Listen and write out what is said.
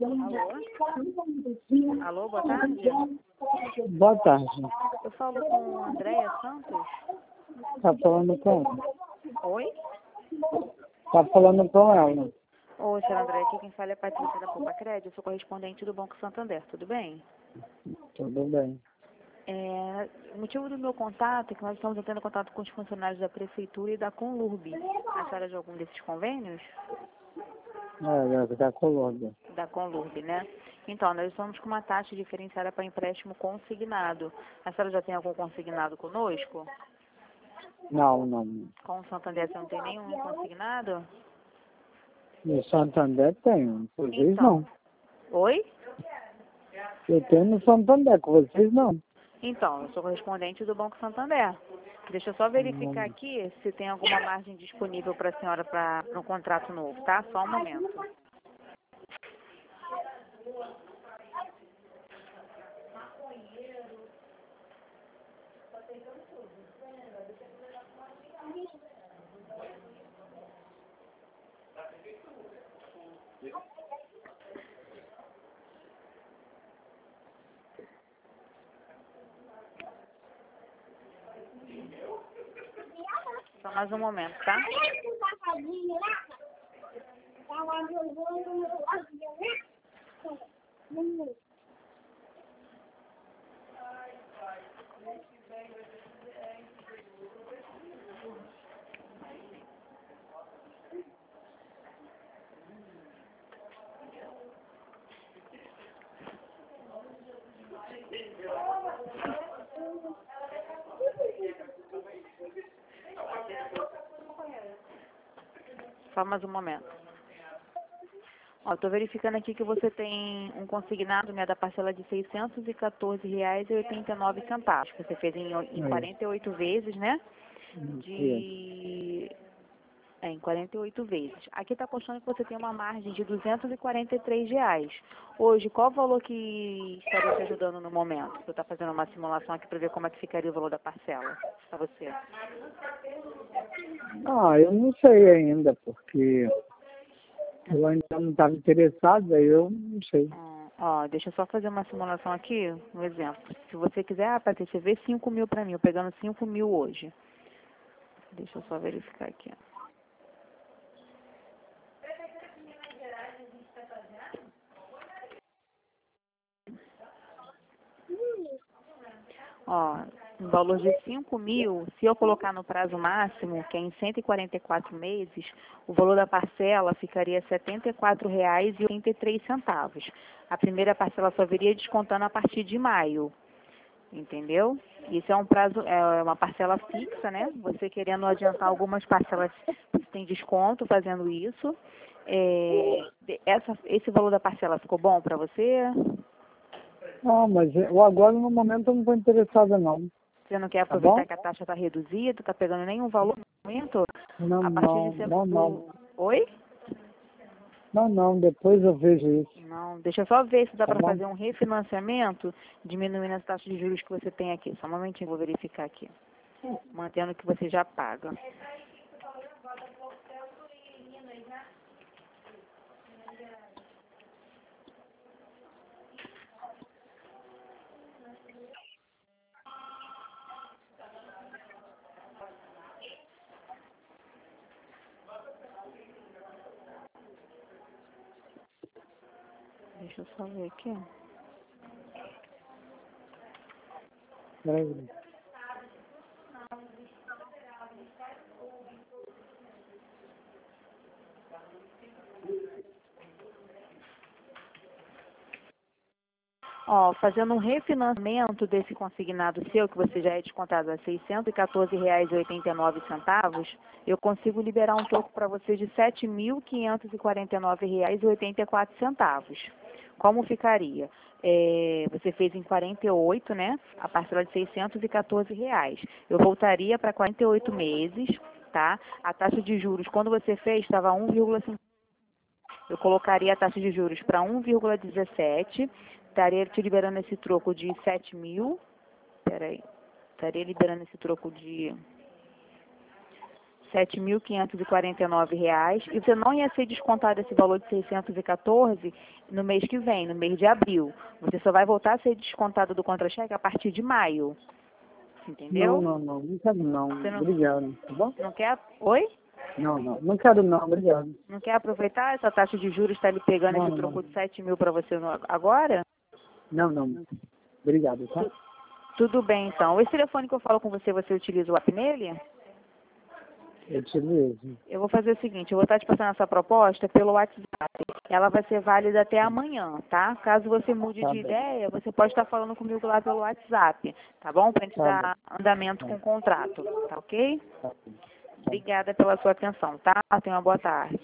Alô? Alô, boa tarde. Boa tarde. Eu falo com Andréia Santos. Tá falando com ela. Oi? Tá falando com ela. Oi, senhora Andréia, aqui quem fala é a Patrícia da Poupa Crédito, eu sou correspondente do Banco Santander, tudo bem? Tudo bem. O motivo do meu contato é que nós estamos tendo contato com os funcionários da Prefeitura e da Conlurb. A senhora de algum desses convênios? Da Colômbia. Da Conlurb, né? Então, nós estamos com uma taxa diferenciada para empréstimo consignado. A senhora já tem algum consignado conosco? Não. Com o Santander você não tem nenhum consignado? No Santander tem, vocês Então. não. Oi? Eu tenho no Santander, com vocês não. Então, eu sou correspondente do Banco Santander. Deixa eu só verificar aqui se tem alguma margem disponível para a senhora para um contrato novo, tá? Só um momento. Só mais um momento, tá? Só mais um momento. Ó, tô verificando aqui que você tem um consignado, né, da parcela de R$ 614,89. Você fez em 48 vezes, né? Em 48 vezes. Aqui está constando que você tem uma margem de R$ 243. Hoje, qual o valor que estaria te ajudando no momento? Você está fazendo uma simulação aqui para ver como é que ficaria o valor da parcela para você. Eu não sei ainda, porque eu ainda não estava interessado, aí eu não sei. Ó, deixa eu só fazer uma simulação aqui, um exemplo. Se você quiser, Patrícia, vê 5 mil para mim, eu pegando 5 mil hoje. Deixa eu só verificar aqui. Ó, um valor de 5 mil, se eu colocar no prazo máximo, que é em 144 meses, o valor da parcela ficaria R$ 74,83. A primeira parcela só viria descontando a partir de maio, entendeu? Isso é um prazo, é uma parcela fixa, né? Você querendo adiantar algumas parcelas, você tem desconto fazendo isso. Esse valor da parcela ficou bom para você? Mas eu agora no momento eu não estou interessada não. Você não quer Tá aproveitar bom? que a taxa está reduzida, está pegando nenhum valor no momento? Não, A partir de não. Oi? Não, depois eu vejo isso. Não, deixa eu só ver se dá Tá para bom? fazer um refinanciamento, diminuindo as taxas de juros que você tem aqui. Só um momentinho, vou verificar aqui. Mantendo o que você já paga. Deixa eu só ver aqui. Peraí. Ó, fazendo um refinanciamento desse consignado seu, que você já é descontado a R$ 614,89, eu consigo liberar um troco para você de R$ 7.549,84. Como ficaria? Você fez em 48, né? A parcela de R$ 614. Eu voltaria para 48 meses, tá? A taxa de juros, quando você fez, estava 1,5. Eu colocaria a taxa de juros para 1,17. Estaria te liberando esse troco de 7 mil. Peraí. Estaria liberando esse troco de R$ 7.549 e você não ia ser descontado esse valor de 614 no mês que vem, no mês de abril. Você só vai voltar a ser descontado do contra-cheque a partir de maio. Entendeu? Não quero não. Você não, Obrigado, tá bom? não quer? Oi? Não quero não, obrigado. Não quer aproveitar? Essa taxa de juros está lhe pegando esse troco de 7 mil para você agora? Não. Obrigado, tá? Tudo bem, então. Esse telefone que eu falo com você, você utiliza o app nele? Eu te mesmo. Eu vou fazer o seguinte, eu vou estar te passando essa proposta pelo WhatsApp. Ela vai ser válida até amanhã, tá? Caso você mude de ideia, você pode estar falando comigo lá pelo WhatsApp, tá bom? Para a gente dar andamento com o contrato, tá ok? Tá. Obrigada pela sua atenção, tá? Tenha uma boa tarde.